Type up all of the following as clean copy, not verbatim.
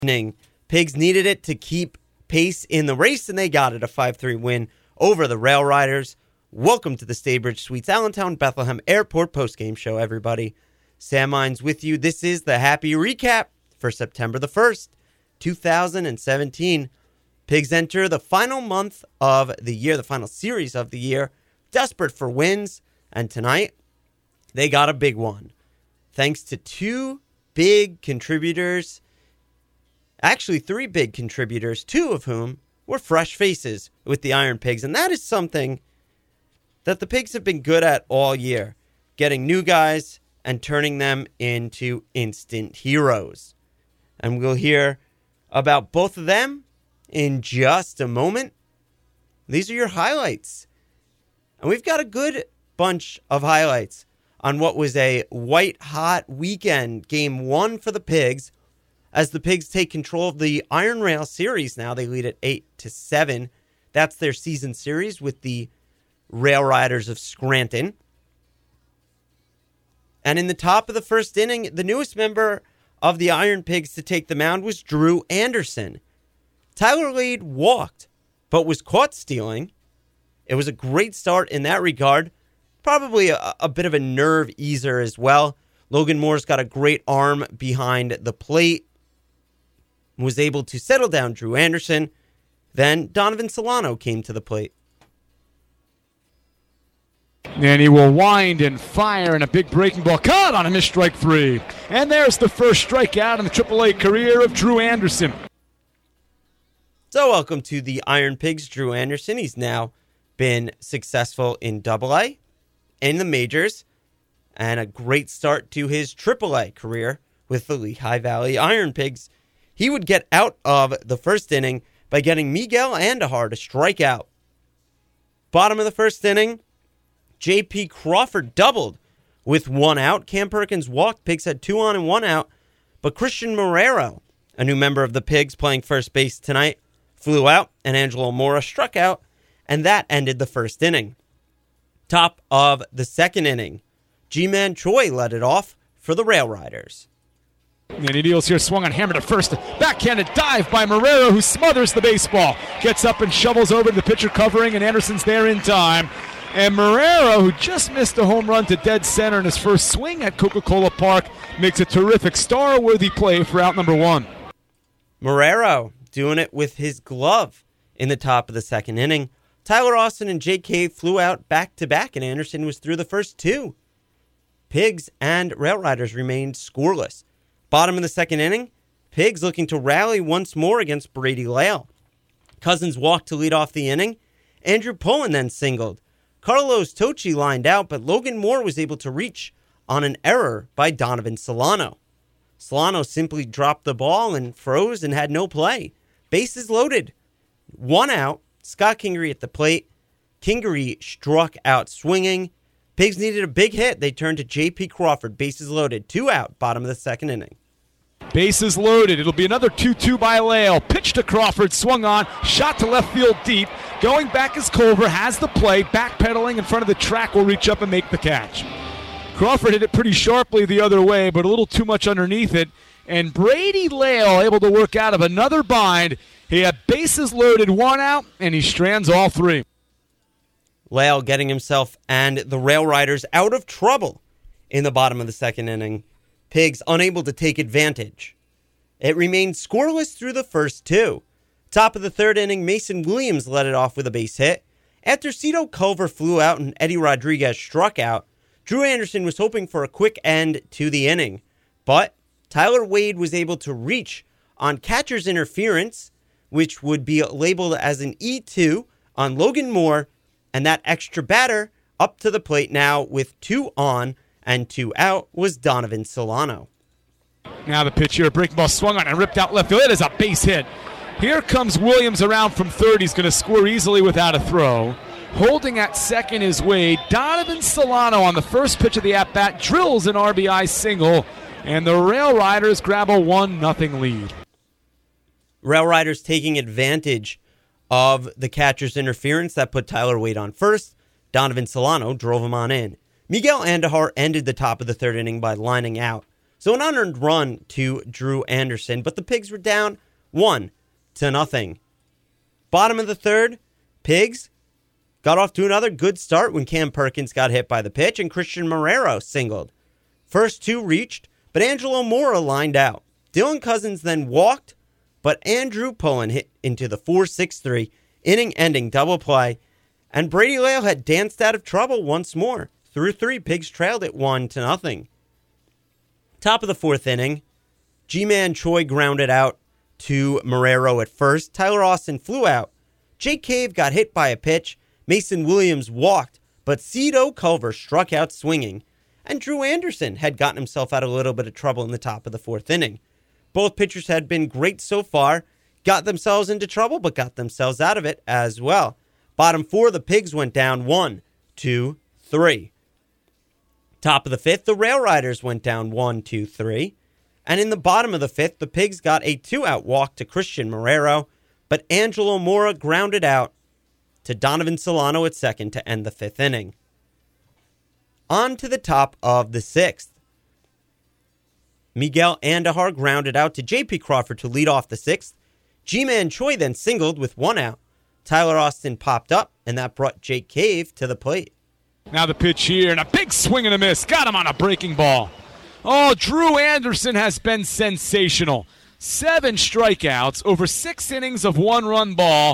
Pigs needed it to keep pace in the race, and they got it, a 5-3 win over the Rail Riders. Welcome to the Staybridge Suites Allentown Bethlehem Airport postgame show, everybody. Sam Mines with you. This is the happy recap for September the 1st, 2017. Pigs enter the final month of the year, the final series of the year, desperate for wins, and tonight they got a big one. Thanks to two big contributors, actually three big contributors, two of whom were fresh faces with the Iron Pigs, and that is something that the Pigs have been good at all year, getting new guys and turning them into instant heroes. And we'll hear about both of them in just a moment. These are your highlights. And we've got a good bunch of highlights on what was a white-hot weekend, game one for the Pigs, as the Pigs take control of the Iron Rail series now. They lead at 8-7. That's their season series with the Rail Riders of Scranton. And in the top of the first inning, the newest member of the Iron Pigs to take the mound was Drew Anderson. Tyler Lade walked, but was caught stealing. It was a great start in that regard. Probably a bit of a nerve easer as well. Logan Moore's got a great arm behind the plate. Was able to settle down Drew Anderson. Then Donovan Solano came to the plate. And he will wind and fire, and a big breaking ball caught on a missed strike three. And there's the first strikeout in the AAA career of Drew Anderson. So welcome to the Iron Pigs, Drew Anderson. He's now been successful in AA, in the majors, and a great start to his AAA career with the Lehigh Valley Iron Pigs. He would get out of the first inning by getting Miguel Andahar to strike out. Bottom of the first inning, J.P. Crawford doubled with one out. Cam Perkins walked. Pigs had 2 on and 1 out. But Christian Marrero, a new member of the Pigs playing first base tonight, flew out, and Angelo Mora struck out, and that ended the first inning. Top of the second inning, G-Man Choi led it off for the Rail Riders. And he deals here, swung on, hammer to first. Backhanded dive by Marrero, who smothers the baseball. Gets up and shovels over to the pitcher covering, and Anderson's there in time. And Marrero, who just missed a home run to dead center in his first swing at Coca-Cola Park, makes a terrific star-worthy play for out number one. Marrero doing it with his glove in the top of the second inning. Tyler Austin and J.K. flew out back-to-back, and Anderson was through the first two. Pigs and Rail Riders remained scoreless. Bottom of the second inning, Pigs looking to rally once more against Brady Lale. Cousins walked to lead off the inning. Andrew Pullen then singled. Carlos Tocci lined out, but Logan Moore was able to reach on an error by Donovan Solano. Solano simply dropped the ball and froze and had no play. Bases loaded. 1 out. Scott Kingery at the plate. Kingery struck out swinging. Pigs needed a big hit. They turned to J.P. Crawford. Bases loaded. 2 out. Bottom of the second inning. Bases loaded. It'll be another 2-2 by Lale. Pitch to Crawford. Swung on. Shot to left field deep. Going back is Culver. Has the play. Backpedaling in front of the track. Will reach up and make the catch. Crawford hit it pretty sharply the other way, but a little too much underneath it. And Brady Lale able to work out of another bind. He had bases loaded, 1 out, and he strands all 3. Lale getting himself and the Rail Riders out of trouble in the bottom of the second inning. Pigs unable to take advantage. It remained scoreless through the first 2. Top of the third inning, Mason Williams led it off with a base hit. After Cito Culver flew out and Eddie Rodriguez struck out, Drew Anderson was hoping for a quick end to the inning. But Tyler Wade was able to reach on catcher's interference, which would be labeled as an E2 on Logan Moore, and that extra batter up to the plate now with 2 on and 2 out was Donovan Solano. Now the pitch here, breaking ball swung on and ripped out left field. It is a base hit. Here comes Williams around from third. He's going to score easily without a throw. Holding at second is Wade. Donovan Solano on the first pitch of the at-bat drills an RBI single, and the Rail Riders grab a 1-0 lead. Rail Riders taking advantage of the catcher's interference that put Tyler Wade on first. Donovan Solano drove him on in. Miguel Andahar ended the top of the third inning by lining out. So an unearned run to Drew Anderson, but the Pigs were down 1-0. Bottom of the third, Pigs got off to another good start when Cam Perkins got hit by the pitch and Christian Marrero singled. First two reached, but Angelo Mora lined out. Dylan Cousins then walked, but Andrew Pullen hit into the 4-6-3 inning-ending double play, and Brady Lail had danced out of trouble once more. Through three, Pigs trailed it 1-0. Top of the fourth inning, G-Man Choi grounded out to Marrero at first. Tyler Austin flew out. Jake Cave got hit by a pitch. Mason Williams walked, but Cito Culver struck out swinging. And Drew Anderson had gotten himself out of a little bit of trouble in the top of the fourth inning. Both pitchers had been great so far, got themselves into trouble, but got themselves out of it as well. Bottom four, the Pigs went down 1-2-3. Top of the fifth, the Rail Riders went down 1-2-3. And in the bottom of the fifth, the Pigs got a 2-out walk to Christian Marrero, but Angelo Mora grounded out to Donovan Solano at second to end the fifth inning. On to the top of the sixth. Miguel Andahar grounded out to J.P. Crawford to lead off the sixth. G-Man Choi then singled with 1 out. Tyler Austin popped up, and that brought Jake Cave to the plate. Now the pitch here, and a big swing and a miss. Got him on a breaking ball. Oh, Drew Anderson has been sensational. 7 strikeouts, over 6 innings of 1-run ball.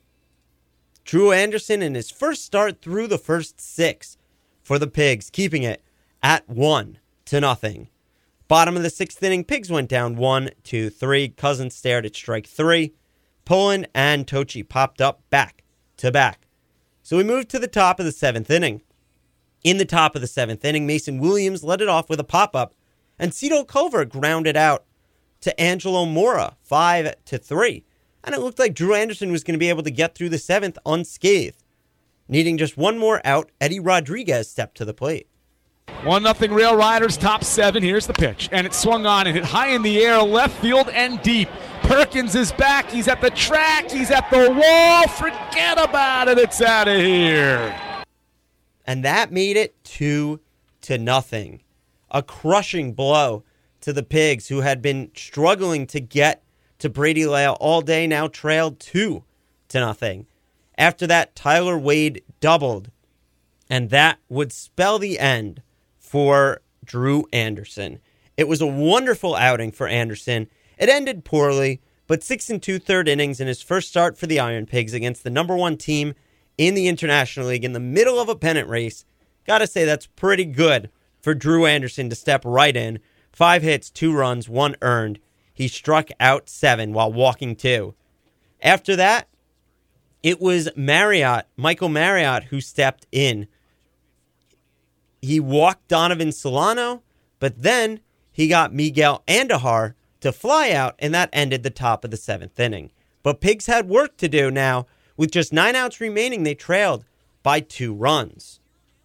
Drew Anderson in his first start through the first 6 for the Pigs, keeping it at 1-0. Bottom of the sixth inning, Pigs went down 1-2-3. Cousins stared at strike 3. Pullen and Tochi popped up back to back. So we moved to the top of the seventh inning. In the top of the seventh inning, Mason Williams led it off with a pop-up, and Cito Culver grounded out to Angelo Mora, 5-3. And it looked like Drew Anderson was going to be able to get through the seventh unscathed. Needing just one more out, Eddie Rodriguez stepped to the plate. 1-0 Rail Riders, top 7. Here's the pitch, and it swung on and hit high in the air, left field and deep. Perkins is back. He's at the track. He's at the wall. Forget about it. It's out of here. And that made it 2-0. A crushing blow to the Pigs, who had been struggling to get to Brady Lail all day, now trailed 2-0. After that, Tyler Wade doubled, and that would spell the end for Drew Anderson. It was a wonderful outing for Anderson. It ended poorly, but 6 2/3 innings in his first start for the Iron Pigs against the number 1 team in the International League in the middle of a pennant race. Gotta say, that's pretty good for Drew Anderson to step right in. 5 hits, 2 runs, 1 earned. He struck out 7 while walking 2. After that, it was Michael Marriott, who stepped in. He walked Donovan Solano, but then he got Miguel Andahar to fly out, and that ended the top of the 7th inning. But Pigs had work to do now. With just 9 outs remaining, they trailed by 2 runs.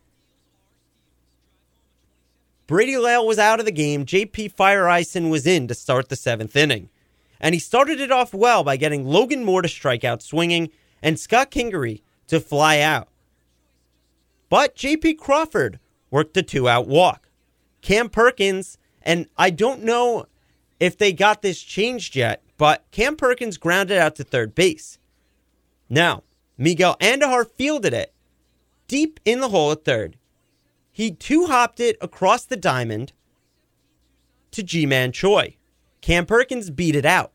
Brady Lail was out of the game. J.P. Fire Eisen was in to start the 7th inning. And he started it off well by getting Logan Moore to strike out swinging and Scott Kingery to fly out. But J.P. Crawford worked a 2-out walk. Cam Perkins, and I don't know if they got this changed yet, but Cam Perkins grounded out to third base. Now, Miguel Andahar fielded it deep in the hole at third. He 2-hopped it across the diamond to G-Man Choi. Cam Perkins beat it out.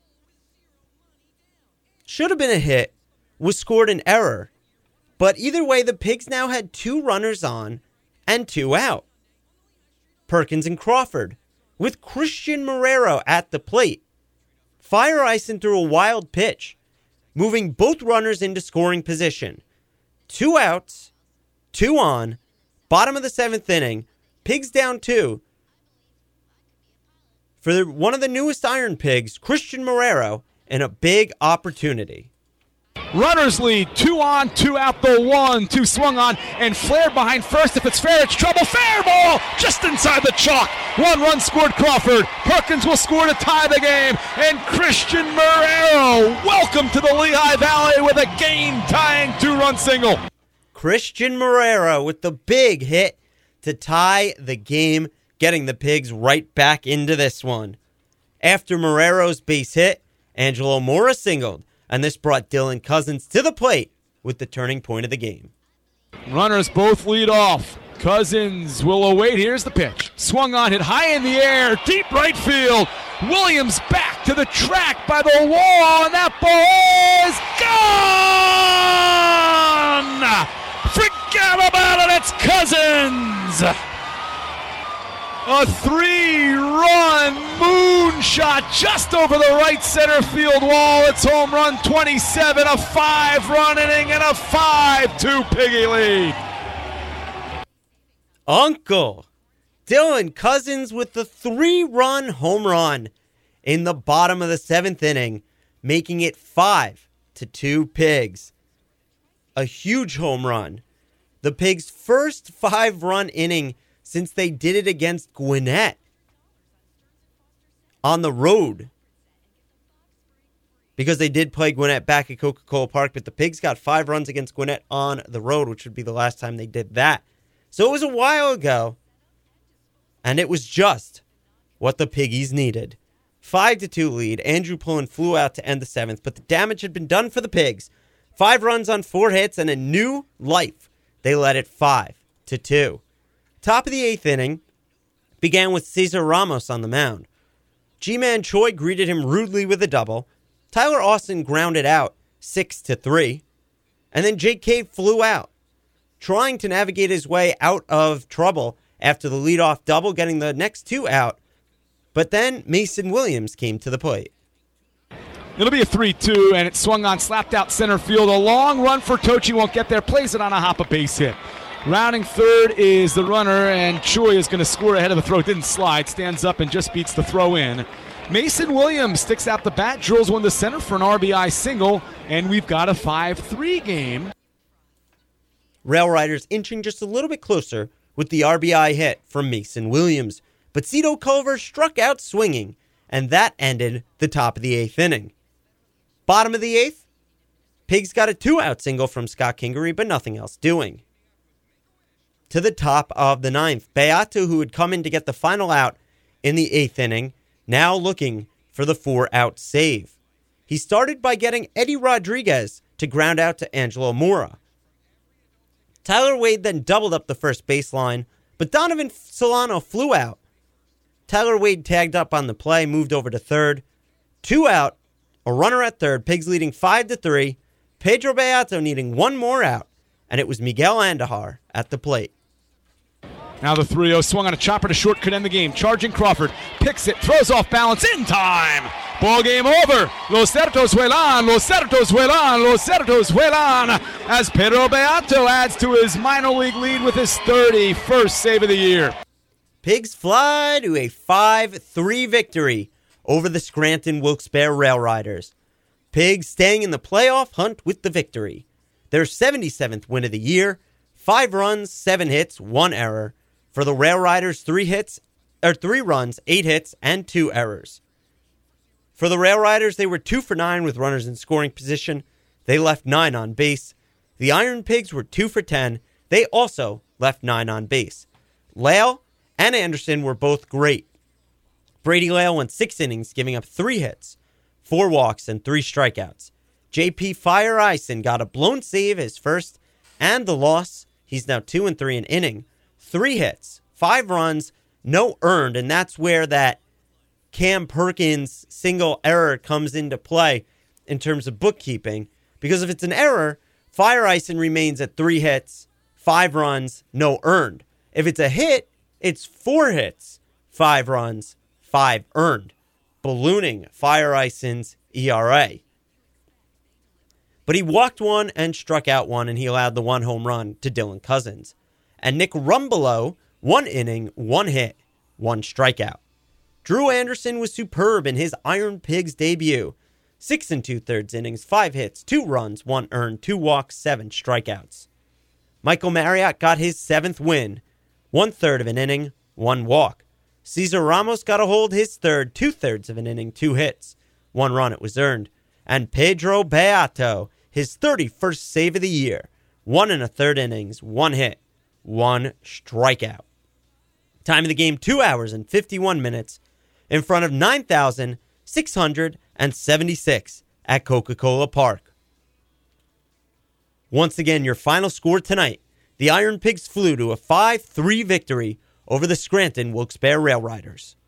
Should have been a hit, was scored an error. But either way, the Pigs now had 2 runners on and 2 out. Perkins and Crawford, with Christian Marrero at the plate. Fire Eisen threw a wild pitch, moving both runners into scoring position. 2 outs, 2 on, bottom of the 7th inning, Pigs down 2. For one of the newest Iron Pigs, Christian Marrero, and a big opportunity. Runners lead, 2 on, 2 out, the 1-2 swung on and flared behind first. If it's fair, it's trouble. Fair ball just inside the chalk. 1 run scored Crawford. Perkins will score to tie the game. And Christian Marrero, welcome to the Lehigh Valley with a game-tying 2-run single. Christian Marrero with the big hit to tie the game. getting the Pigs right back into this one. After Marrero's base hit, Angelo Mora singled, and this brought Dylan Cousins to the plate with the turning point of the game. Runners both lead off. Cousins will await. Here's the pitch. Swung on, hit high in the air, deep right field. Williams back to the track by the wall, and that ball is gone! Forget about it, it's Cousins! A 3-run moonshot just over the right center field wall. It's home run 27, a 5-run inning, and a 5-2 Piggy lead. Uncle Dylan Cousins with the 3-run home run in the bottom of the 7th inning, making it 5-2 Pigs. A huge home run. The Pigs' first 5-run inning since they did it against Gwinnett on the road. Because they did play Gwinnett back at Coca-Cola Park, but the Pigs got 5 runs against Gwinnett on the road, which would be the last time they did that. So it was a while ago, and it was just what the Piggies needed. 5-2 lead. Andrew Pullen flew out to end the 7th, but the damage had been done for the Pigs. 5 runs on 4 hits and a new life. They led it 5-2. Top of the 8th inning began with Cesar Ramos on the mound. G-Man Choi greeted him rudely with a double. Tyler Austin grounded out 6-3. And then Jake Cave flew out, trying to navigate his way out of trouble after the leadoff double, getting the next 2 out. But then Mason Williams came to the plate. It'll be a 3-2, and it swung on, slapped out center field. A long run for Tochi, won't get there, plays it on a hop, a base hit. Rounding third is the runner, and Choi is going to score ahead of the throw. It didn't slide, stands up and just beats the throw in. Mason Williams sticks out the bat, drills one to center for an RBI single, and we've got a 5-3 game. Rail Riders inching just a little bit closer with the RBI hit from Mason Williams. But Cito Culver struck out swinging, and that ended the top of the 8th inning. Bottom of the 8th, Pigs got a 2-out single from Scott Kingery, but nothing else doing. To the top of the 9th, Beato, who had come in to get the final out in the 8th inning, now looking for the 4-out save. He started by getting Eddie Rodriguez to ground out to Angelo Mora. Tyler Wade then doubled up the first baseline, but Donovan Solano flew out. Tyler Wade tagged up on the play, moved over to third. 2 out, a runner at third, Pigs leading 5-3, Pedro Beato needing 1 more out, and it was Miguel Andujar at the plate. Now the 3-0 swung on a chopper to short, could end the game. Charging Crawford, picks it, throws off balance in time. Ball game over. Los Certos vuelan, Los Certos vuelan, Los Certos vuelan. As Pedro Beato adds to his minor league lead with his 31st save of the year. Pigs fly to a 5-3 victory over the Scranton Wilkes-Barre Rail Riders. Pigs staying in the playoff hunt with the victory. Their 77th win of the year, 5 runs, 7 hits, 1 error. For the Rail Riders, 3 runs, 8 hits, and 2 errors. For the Rail Riders, they were 2 for 9 with runners in scoring position. They left 9 on base. The Iron Pigs were 2 for 10. They also left 9 on base. Lale and Anderson were both great. Brady Lale went 6 innings, giving up 3 hits, 4 walks, and 3 strikeouts. JP Fire Eisen got a blown save, his first, and the loss. He's now 2-3 an inning. 3 hits, 5 runs, no earned, and that's where that Cam Perkins single error comes into play in terms of bookkeeping. Because if it's an error, Fire Eisen remains at 3 hits, 5 runs, no earned. If it's a hit, it's 4 hits, 5 runs, 5 earned, ballooning Fire Eisen's ERA. But he walked 1 and struck out 1, and he allowed the 1 home run to Dylan Cousins. And Nick Rumbelow, 1 inning, 1 hit, 1 strikeout. Drew Anderson was superb in his Iron Pigs debut. 6 2/3 innings, 5 hits, 2 runs, 1 earned, 2 walks, 7 strikeouts. Michael Marriott got his 7th win. 1/3 of an inning, 1 walk. Cesar Ramos got a hold his third, 2/3 of an inning, 2 hits, 1 run, it was earned. And Pedro Beato, his 31st save of the year. 1 1/3 innings, 1 hit, 1 strikeout. Time of the game, 2 hours and 51 minutes in front of 9,676 at Coca-Cola Park. Once again, your final score tonight. The Iron Pigs flew to a 5-3 victory over the Scranton Wilkes-Barre Rail Riders.